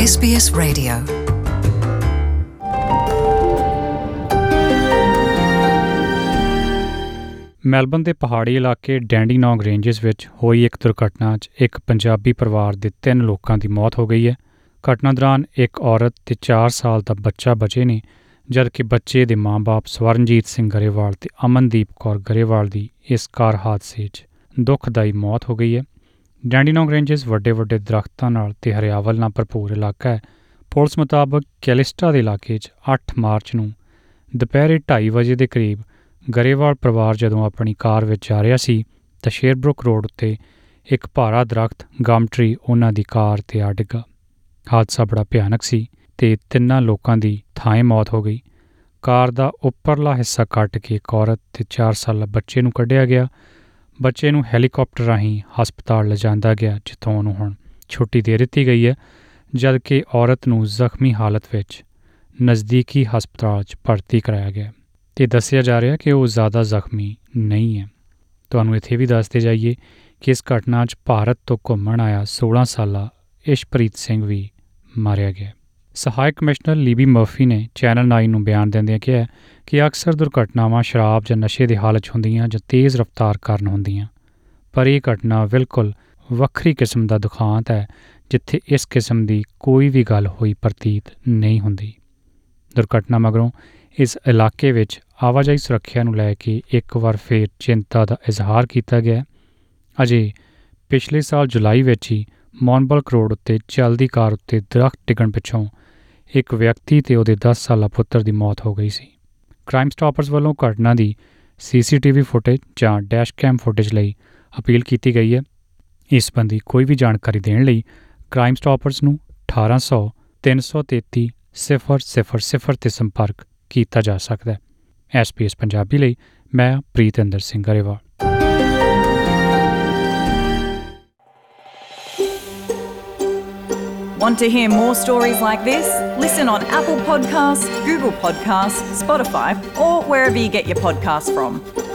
SBS Radio. Melbourne ਦੇ ਪਹਾੜੀ ਇਲਾਕੇ ਡੈਂਡੀਨੌਂਗ ਰੇਂਜਸ ਵਿੱਚ ਹੋਈ ਇੱਕ ਦੁਰਘਟਨਾ 'ਚ ਇੱਕ ਪੰਜਾਬੀ ਪਰਿਵਾਰ ਦੇ 3 ਲੋਕਾਂ ਦੀ ਮੌਤ ਹੋ ਗਈ ਹੈ। ਘਟਨਾ ਦੌਰਾਨ ਇੱਕ ਔਰਤ ਤੇ 4 ਸਾਲ ਦਾ ਬੱਚਾ ਬਚੇ ਨੇ, ਜਦਕਿ ਬੱਚੇ ਦੇ ਮਾਂ-ਬਾਪ ਸਵਰਨਜੀਤ ਸਿੰਘ ਗਰੇਵਾਲ ਤੇ ਅਮਨਦੀਪ ਕੌਰ ਗਰੇਵਾਲ ਦੀ ਇਸ ਕਾਰ ਹਾਦਸੇ 'ਚ ਦੁਖਦਾਈ ਮੌਤ ਹੋ ਗਈ ਹੈ। ਡੈਂਡੀਨੌਂਗ ਰੇਂਜਸ ਵੱਡੇ ਵੱਡੇ ਦਰੱਖਤਾਂ ਨਾਲ ਤੇ ਹਰਿਆਵਲ ਨਾਲ ਭਰਪੂਰ ਇਲਾਕਾ ਹੈ। ਪੁਲਿਸ ਮੁਤਾਬਕ ਕੈਲਿਸਟਾ ਦੇ ਇਲਾਕੇ 'ਚ 8 ਮਾਰਚ ਨੂੰ ਦੁਪਹਿਰੇ 2:30 ਵਜੇ ਦੇ ਕਰੀਬ ਗਰੇਵਾਲ ਪਰਿਵਾਰ ਜਦੋਂ ਆਪਣੀ ਕਾਰ ਵਿੱਚ ਜਾ ਰਿਹਾ ਸੀ ਤਾਂ ਸ਼ੇਰਬਰੁੱਕ ਰੋਡ ਉੱਤੇ ਇੱਕ ਭਾਰਾ ਦਰੱਖਤ ਗਮ ਟਰੀ ਉਹਨਾਂ ਦੀ ਕਾਰ 'ਤੇ ਆ ਡਿੱਗਾ। ਹਾਦਸਾ ਬੜਾ ਭਿਆਨਕ ਸੀ ਅਤੇ 3 ਲੋਕਾਂ ਦੀ ਥਾਂਏ ਮੌਤ ਹੋ ਗਈ। ਕਾਰ ਦਾ ਉੱਪਰਲਾ ਹਿੱਸਾ ਕੱਟ ਕੇ ਇੱਕ ਔਰਤ ਅਤੇ 4 ਸਾਲਾ ਬੱਚੇ ਨੂੰ ਕੱਢਿਆ ਗਿਆ। ਬੱਚੇ ਨੂੰ ਹੈਲੀਕਾਪਟਰ ਰਾਹੀਂ ਹਸਪਤਾਲ ਲਿਜਾਂਦਾ ਗਿਆ, ਜਿੱਥੋਂ ਉਹਨੂੰ ਹੁਣ ਛੁੱਟੀ ਦੇ ਦਿੱਤੀ ਗਈ ਹੈ, ਜਦਕਿ ਔਰਤ ਨੂੰ ਜ਼ਖਮੀ ਹਾਲਤ ਵਿੱਚ ਨਜ਼ਦੀਕੀ ਹਸਪਤਾਲ 'ਚ ਭਰਤੀ ਕਰਾਇਆ ਗਿਆ ਅਤੇ ਦੱਸਿਆ ਜਾ ਰਿਹਾ ਕਿ ਉਹ ਜ਼ਿਆਦਾ ਜ਼ਖਮੀ ਨਹੀਂ ਹੈ। ਤੁਹਾਨੂੰ ਇੱਥੇ ਵੀ ਦੱਸਦੇ ਜਾਈਏ ਕਿ ਇਸ ਘਟਨਾ 'ਚ ਭਾਰਤ ਤੋਂ ਘੁੰਮਣ ਆਇਆ 16 ਸਾਲਾ ਇਸ਼ਪ੍ਰੀਤ ਸਿੰਘ ਵੀ ਮਾਰਿਆ ਗਿਆ। ਸਹਾਇਕ ਕਮਿਸ਼ਨਰ ਲੀਬੀ ਮਰਫੀ ਨੇ ਚੈਨਲ 9 ਨੂੰ ਬਿਆਨ ਦਿੰਦਿਆਂ ਕਿਹਾ ਕਿ ਅਕਸਰ ਦੁਰਘਟਨਾਵਾਂ ਸ਼ਰਾਬ ਜਾਂ ਨਸ਼ੇ ਦੀ ਹਾਲਤ 'ਚ ਹੁੰਦੀਆਂ ਜਾਂ ਤੇਜ਼ ਰਫ਼ਤਾਰ ਕਾਰਨ ਹੁੰਦੀਆਂ, ਪਰ ਇਹ ਘਟਨਾ ਬਿਲਕੁਲ ਵੱਖਰੀ ਕਿਸਮ ਦਾ ਦੁਖਾਂਤ ਹੈ, ਜਿੱਥੇ ਇਸ ਕਿਸਮ ਦੀ ਕੋਈ ਵੀ ਗੱਲ ਹੋਈ ਪ੍ਰਤੀਤ ਨਹੀਂ ਹੁੰਦੀ। ਦੁਰਘਟਨਾ ਮਗਰੋਂ ਇਸ ਇਲਾਕੇ ਵਿੱਚ ਆਵਾਜਾਈ ਸੁਰੱਖਿਆ ਨੂੰ ਲੈ ਕੇ ਇੱਕ ਵਾਰ ਫਿਰ ਚਿੰਤਾ ਦਾ ਇਜ਼ਹਾਰ ਕੀਤਾ ਗਿਆ। ਅਜੇ ਪਿਛਲੇ ਸਾਲ ਜੁਲਾਈ ਵਿੱਚ ਹੀ ਮੌਨਬਲਕ ਰੋਡ ਉੱਤੇ ਚੱਲਦੀ ਕਾਰ ਉੱਤੇ ਦਰੱਖਤ ਡਿੱਗਣ ਪਿੱਛੋਂ ਇੱਕ ਵਿਅਕਤੀ ਅਤੇ ਉਹਦੇ 10 ਸਾਲਾ ਪੁੱਤਰ ਦੀ ਮੌਤ ਹੋ ਗਈ ਸੀ। ਕ੍ਰਾਈਮ ਸਟਾਪਰਸ ਵੱਲੋਂ ਘਟਨਾ ਦੀ CCTV ਫੁਟੇਜ ਜਾਂ ਡੈਸ਼ਕੈਮ ਫੁਟੇਜ ਲਈ ਅਪੀਲ ਕੀਤੀ ਗਈ ਹੈ। ਇਸ ਸੰਬੰਧੀ ਕੋਈ ਵੀ ਜਾਣਕਾਰੀ ਦੇਣ ਲਈ ਕ੍ਰਾਈਮ ਸਟਾਪਰਸ ਨੂੰ 1800 333 000 'ਤੇ ਸੰਪਰਕ ਕੀਤਾ ਜਾ ਸਕਦਾ ਹੈ। SBS ਪੰਜਾਬੀ ਲਈ ਮੈਂ Pritinder Singh Grewal. Want to hear more stories like this? Listen on Apple Podcasts, Google Podcasts, Spotify, or wherever you get your podcasts from.